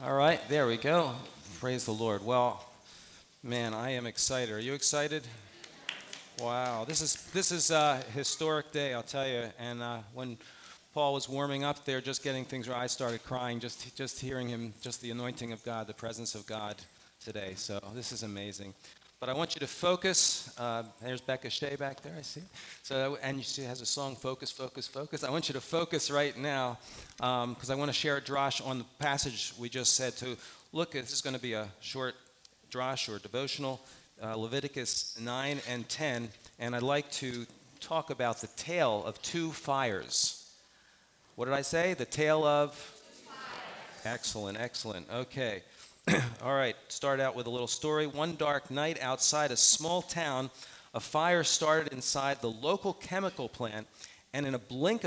All right, there we go. Praise the Lord. Well, man, I am excited. Are you excited? Wow, this is a historic day, I'll tell you. And when Paul was warming up there, just getting things right, I started crying just hearing him, just the anointing of God, the presence of God today. So this is amazing. But I want you to focus. There's Becca Shea back there, I see. So, and you see, it has a song, Focus, Focus, Focus. I want you to focus right now because I want to share a drash on the passage we just said. To look, this is going to be a short drash or devotional, Leviticus 9 and 10. And I'd like to talk about the tale of two fires. What did I say? The tale of? Fires. Excellent, excellent. Okay. All right, start out with a little story. One dark night outside a small town, a fire started inside the local chemical plant, and in a blink,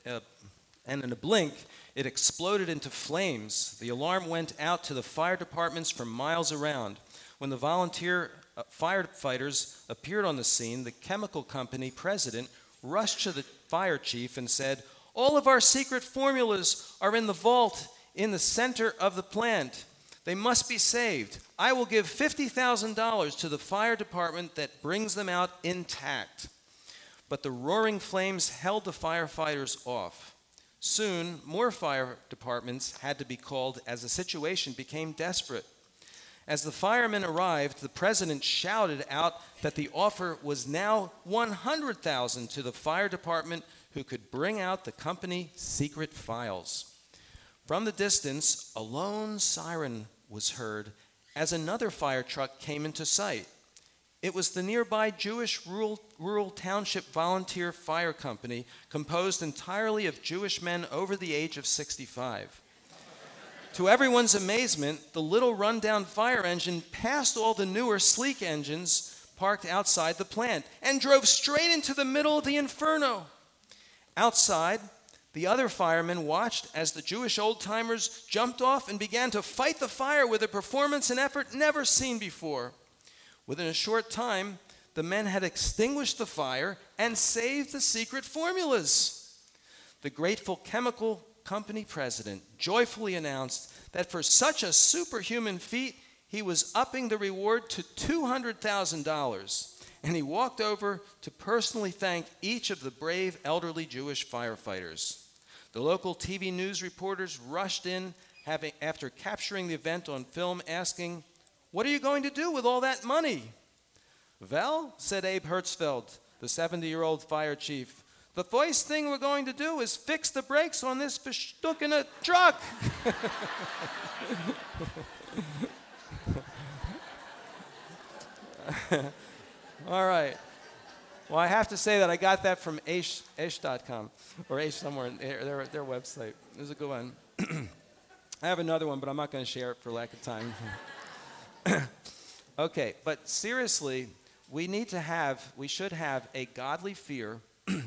it exploded into flames. The alarm went out to the fire departments for miles around. When the volunteer firefighters appeared on the scene, the chemical company president rushed to the fire chief and said, "All of our secret formulas are in the vault in the center of the plant. They must be saved. I will give $50,000 to the fire department that brings them out intact." But the roaring flames held the firefighters off. Soon, more fire departments had to be called as the situation became desperate. As the firemen arrived, the president shouted out that the offer was now $100,000 to the fire department who could bring out the company secret files. From the distance, a lone siren was heard as another fire truck came into sight. It was the nearby Jewish rural township volunteer fire company, composed entirely of Jewish men over the age of 65. To everyone's amazement, the little rundown fire engine passed all the newer sleek engines parked outside the plant and drove straight into the middle of the inferno. Outside, the other firemen watched as the Jewish old-timers jumped off and began to fight the fire with a performance and effort never seen before. Within a short time, the men had extinguished the fire and saved the secret formulas. The grateful chemical company president joyfully announced that for such a superhuman feat, he was upping the reward to $200,000. And he walked over to personally thank each of the brave elderly Jewish firefighters. The local TV news reporters rushed in after capturing the event on film, asking, "What are you going to do with all that money?" "Well," said Abe Hertzfeld, the 70-year-old fire chief, "the first thing we're going to do is fix the brakes on this bestukene truck." All right. Well, I have to say that I got that from Aish.com, or Aish somewhere in their website. It was a good one. I have another one, but I'm not going to share it for lack of time. Okay, but seriously, we should have a godly fear,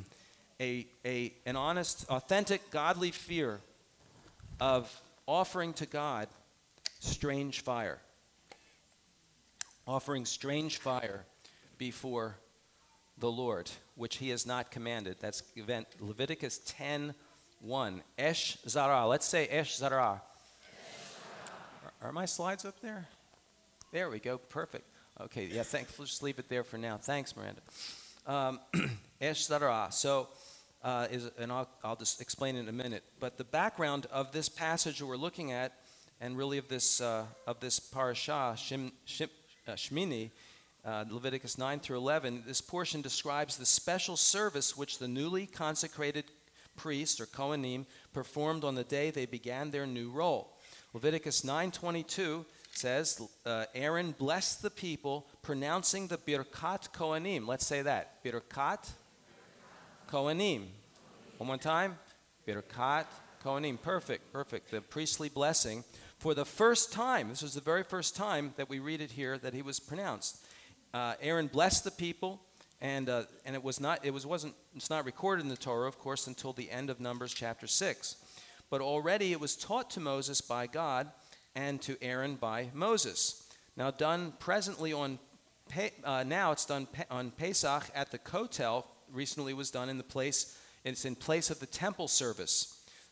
an honest, authentic, godly fear of offering to God strange fire. Offering strange fire before the Lord, which he has not commanded. That's Leviticus 10:1. Esh Zarah. Let's say Esh Zarah. Are my slides up there? There we go. Perfect. Okay. Yeah. Thanks. Let's just leave it there for now. Thanks, Miranda. Esh Zarah. So, and I'll just explain in a minute. But the background of this passage that we're looking at, and really of this parashah, Shmini, Leviticus 9 through 11, this portion describes the special service which the newly consecrated priests, or Kohanim, performed on the day they began their new role. Leviticus 9:22 says, Aaron blessed the people, pronouncing the Birkat Kohanim. Let's say that. Birkat Kohanim. One more time. Birkat Kohanim. Perfect, perfect. The priestly blessing. For the first time, this was the very first time that we read it here that he was pronounced. Aaron blessed the people, and it's not recorded in the Torah, of course, until the end of Numbers chapter 6. But already it was taught to Moses by God and to Aaron by Moses. Now done presently now it's done on Pesach at the Kotel. Recently was done in place of the temple service.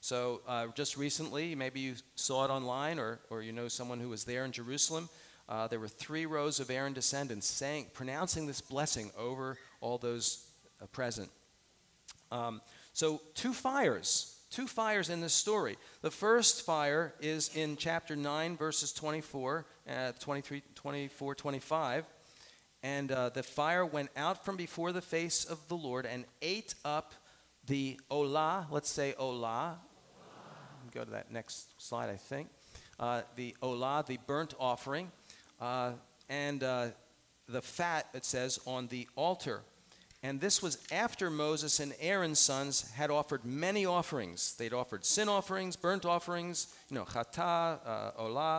So just recently, maybe you saw it online or you know someone who was there in Jerusalem. There were 3 rows of Aaron descendants pronouncing this blessing over all those present. So 2 fires in this story. The first fire is in chapter 9, verses 24, 23, 24, 25. And the fire went out from before the face of the Lord and ate up the olah. Let's say olah. Go to that next slide, I think. The olah, the burnt offering, and the fat, it says, on the altar. And this was after Moses and Aaron's sons had offered many offerings. They'd offered sin offerings, burnt offerings, chatah, olah,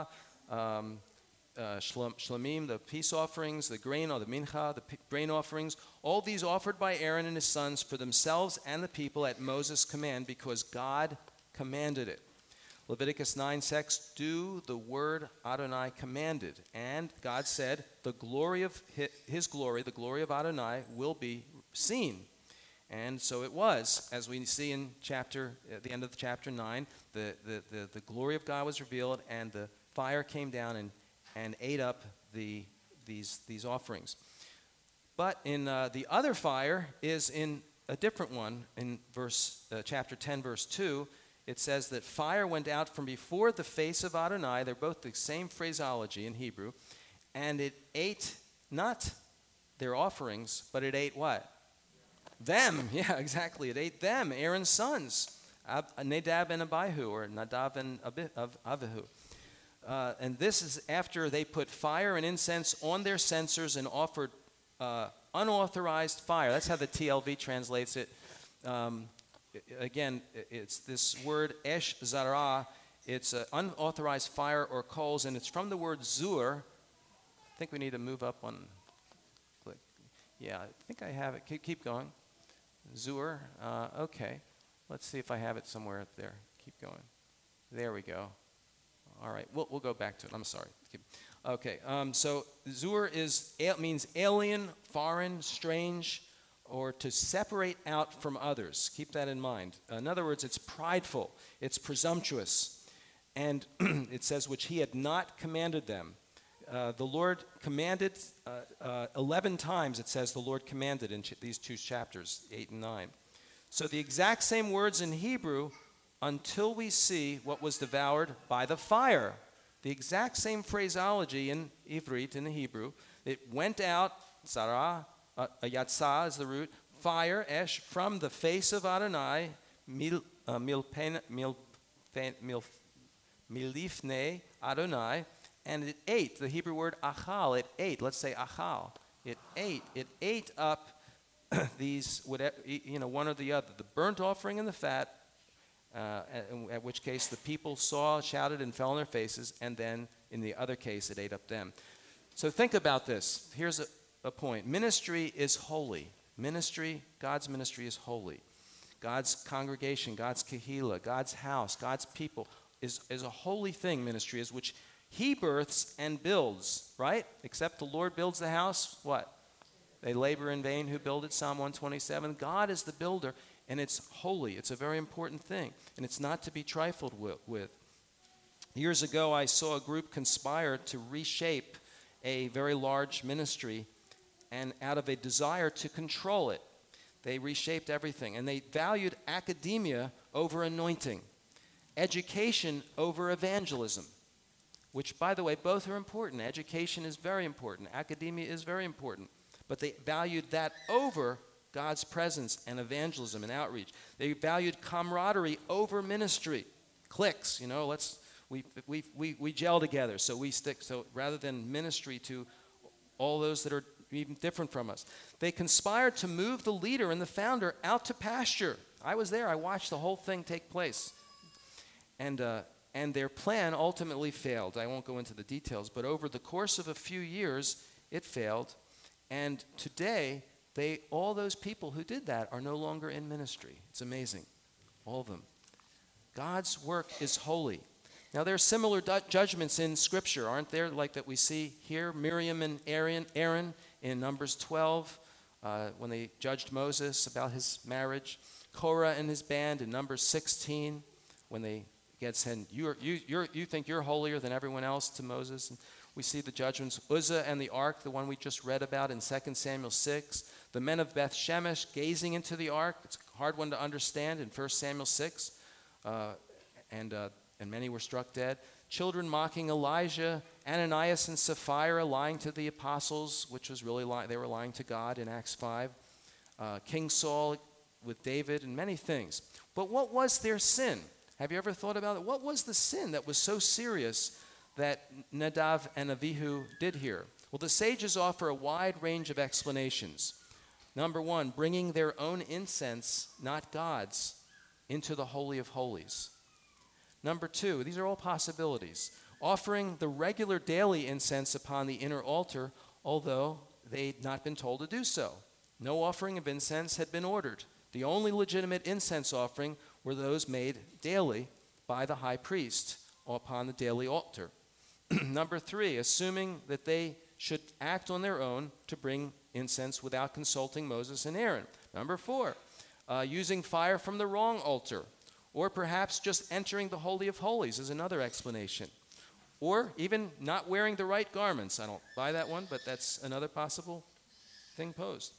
shlamim, the peace offerings, the grain or the mincha, the grain offerings. All these offered by Aaron and his sons for themselves and the people at Moses' command, because God commanded it. Leviticus 9:6, do the word Adonai commanded. And God said, the glory of his glory, the glory of Adonai, will be seen. And so it was, as we see at the end of chapter 9, the glory of God was revealed, and the fire came down and ate up these offerings. But in the other fire is in a different one. In chapter 10, verse 2, it says that fire went out from before the face of Adonai. They're both the same phraseology in Hebrew. And it ate not their offerings, but it ate what? Them. Yeah, exactly. It ate them, Aaron's sons, Nadab and Abihu, or Nadav and Abihu. And this is after they put fire and incense on their censers and offered unauthorized fire. That's how the TLV translates it. Again, it's this word esh zarah. It's unauthorized fire or coals, and it's from the word zur. I think we need to move up one. Click. Yeah, I think I have it. Keep going. Zur. Okay. Let's see if I have it somewhere up there. Keep going. There we go. All right. We'll go back to it. I'm sorry. Okay. So zur means alien, foreign, strange, or to separate out from others. Keep that in mind. In other words, it's prideful, it's presumptuous. And it says, which he had not commanded them. The Lord commanded, 11 times it says the Lord commanded in these 2 chapters, 8 and 9. So the exact same words in Hebrew, until we see what was devoured by the fire. The exact same phraseology in Ivrit, in the Hebrew. It went out, Sarah, Yatzah is the root, fire, esh, from the face of Adonai, milifnei Adonai, and it ate, the Hebrew word achal, it ate, let's say achal, it ate up these, one or the other, the burnt offering and the fat, at which case the people saw, shouted, and fell on their faces, and then in the other case it ate up them. So think about this. Here's a point. Ministry is holy. God's ministry is holy. God's congregation, God's kahila, God's house, God's people is a holy thing, ministry is, which he births and builds, right? Except the Lord builds the house, what? They labor in vain who build it, Psalm 127. God is the builder, and it's holy. It's a very important thing, and it's not to be trifled with. Years ago, I saw a group conspire to reshape a very large ministry, and out of a desire to control it, they reshaped everything. And they valued academia over anointing, education over evangelism, which, by the way, both are important. Education is very important. Academia is very important. But they valued that over God's presence and evangelism and outreach. They valued camaraderie over ministry. Cliques, we gel together, so we stick. So rather than ministry to all those that are even different from us. They conspired to move the leader and the founder out to pasture. I was there. I watched the whole thing take place. And their plan ultimately failed. I won't go into the details, but over the course of a few years, it failed. And today, all those people who did that are no longer in ministry. It's amazing. All of them. God's work is holy. Now, there are similar judgments in Scripture, aren't there, like that we see here? Miriam and Aaron in Numbers 12, when they judged Moses about his marriage. Korah and his band in Numbers 16. when they get sent, you think you're holier than everyone else to Moses. And we see the judgments, Uzzah and the ark, the one we just read about in 2 Samuel 6. The men of Beth Shemesh gazing into the ark. It's a hard one to understand in 1 Samuel 6. And many were struck dead. Children mocking Elijah, Ananias and Sapphira lying to the apostles, which was really they were lying to God in Acts 5. King Saul with David and many things. But what was their sin? Have you ever thought about it? What was the sin that was so serious that Nadav and Abihu did here? Well, the sages offer a wide range of explanations. Number one, bringing their own incense, not God's, into the Holy of Holies. Number two, these are all possibilities. Offering the regular daily incense upon the inner altar, although they'd not been told to do so. No offering of incense had been ordered. The only legitimate incense offering were those made daily by the high priest upon the daily altar. Number three, assuming that they should act on their own to bring incense without consulting Moses and Aaron. Number four, using fire from the wrong altar, or perhaps just entering the Holy of Holies is another explanation. Or even not wearing the right garments. I don't buy that one, but that's another possible thing posed.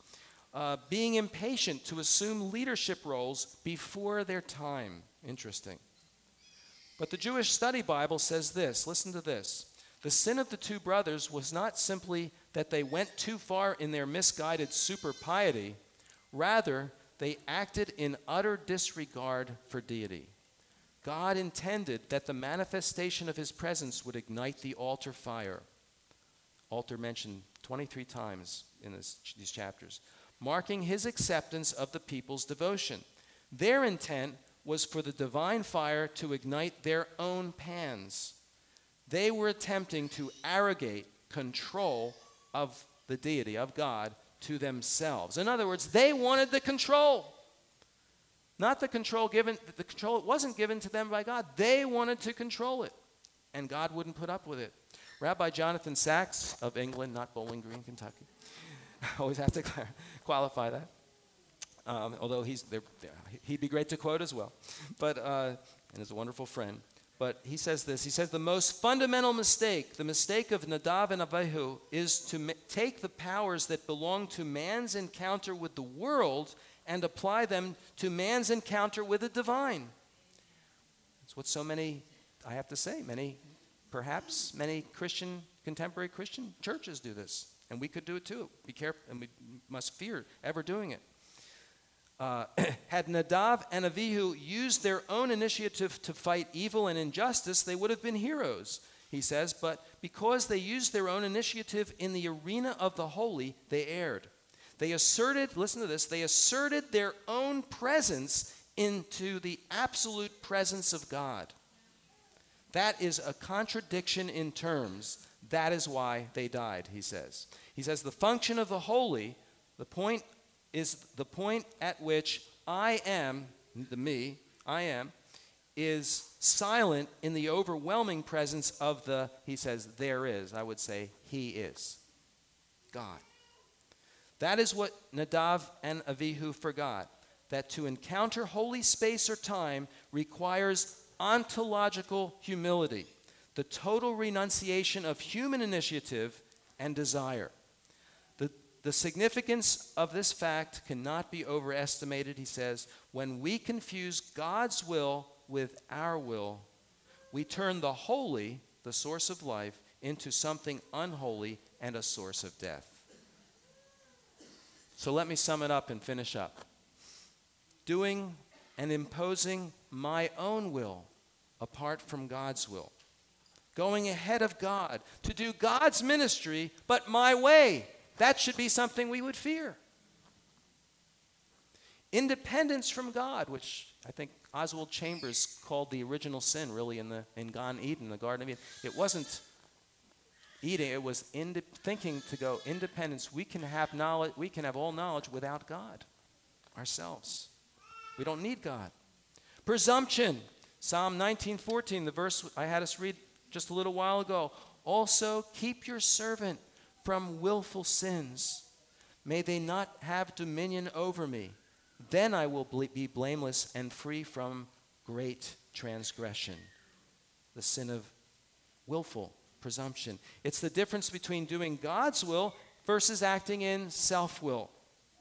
Being impatient to assume leadership roles before their time. Interesting. But the Jewish Study Bible says this. Listen to this. The sin of the two brothers was not simply that they went too far in their misguided super piety. Rather, they acted in utter disregard for deity. God intended that the manifestation of his presence would ignite the altar fire. Altar mentioned 23 times in these chapters, marking his acceptance of the people's devotion. Their intent was for the divine fire to ignite their own pans. They were attempting to arrogate control of the deity, of God, to themselves. In other words, they wanted the control. Not the control it wasn't given to them by God. They wanted to control it. And God wouldn't put up with it. Rabbi Jonathan Sachs of England, not Bowling Green, Kentucky. I always have to qualify that. Although he'd be great to quote as well. But, and is a wonderful friend. But he says this. He says, the most fundamental mistake, the mistake of Nadav and Abihu, is to take the powers that belong to man's encounter with the world and apply them to man's encounter with the divine. That's what so many, I have to say, many contemporary Christian churches do this. And we could do it too. Be careful, and we must fear ever doing it. Had Nadav and Abihu used their own initiative to fight evil and injustice, they would have been heroes, he says. But because they used their own initiative in the arena of the holy, they erred. They asserted, listen to this, they asserted their own presence into the absolute presence of God. That is a contradiction in terms. That is why they died, he says. He says the function of the holy, the point is the point at which I am, is silent in the overwhelming presence of the, he says, there is. I would say, he is. God. That is what Nadav and Abihu forgot, that to encounter holy space or time requires ontological humility, the total renunciation of human initiative and desire. The significance of this fact cannot be overestimated, he says. When we confuse God's will with our will, we turn the holy, the source of life, into something unholy and a source of death. So let me sum it up and finish up. Doing and imposing my own will apart from God's will. Going ahead of God to do God's ministry, but my way. That should be something we would fear. Independence from God, which I think Oswald Chambers called the original sin, really, in Gan Eden, the Garden of Eden. It wasn't eating; it was thinking to go independence. We can have knowledge. We can have all knowledge without God, ourselves. We don't need God. Presumption. Psalm 19:14, the verse I had us read just a little while ago. Also, keep your servant from willful sins. May they not have dominion over me. Then I will be blameless and free from great transgression, the sin of willful presumption. It's the difference between doing God's will versus acting in self-will.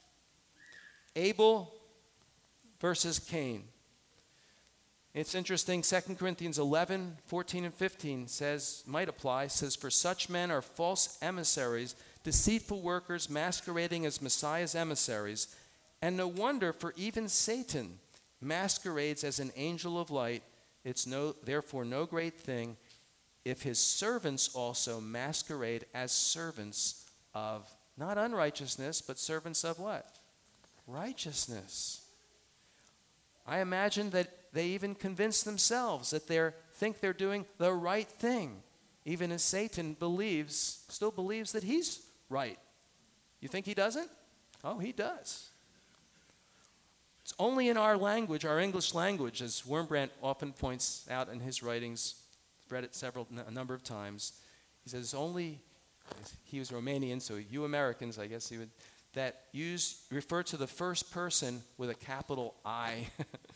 Abel versus Cain. It's interesting, 2 Corinthians 11, 14 and 15 might apply, says, "For such men are false emissaries, deceitful workers masquerading as Messiah's emissaries. And no wonder, for even Satan masquerades as an angel of light. It's therefore no great thing if his servants also masquerade as servants of," not unrighteousness, but servants of what? Righteousness. I imagine that they even convince themselves that they think they're doing the right thing, even as Satan still believes that he's right. You think he doesn't? Oh, he does. It's only in our language, our English language, as Wurmbrand often points out in his writings, I've read it a number of times. He says he was Romanian, so you Americans, I guess that refer to the first person with a capital I.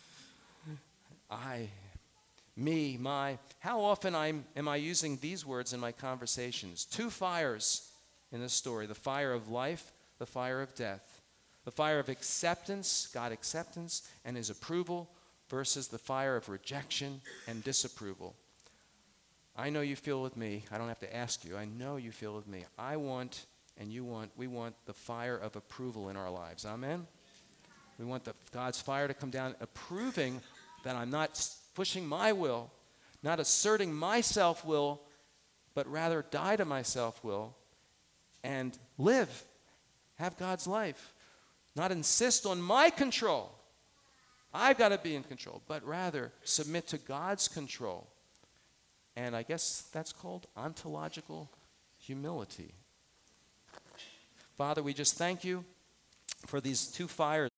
I, me, my. How often am I using these words in my conversations? Two fires in this story, the fire of life, the fire of death. The fire of acceptance, God acceptance, and his approval versus the fire of rejection and disapproval. I know you feel with me. I don't have to ask you. I know you feel with me. I want, and we want the fire of approval in our lives. Amen? We want God's fire to come down, approving that I'm not pushing my will, not asserting my self-will, but rather die to my self-will and live, have God's life. Not insist on my control. I've got to be in control, but rather submit to God's control. And I guess that's called ontological humility. Father, we just thank you for these two fires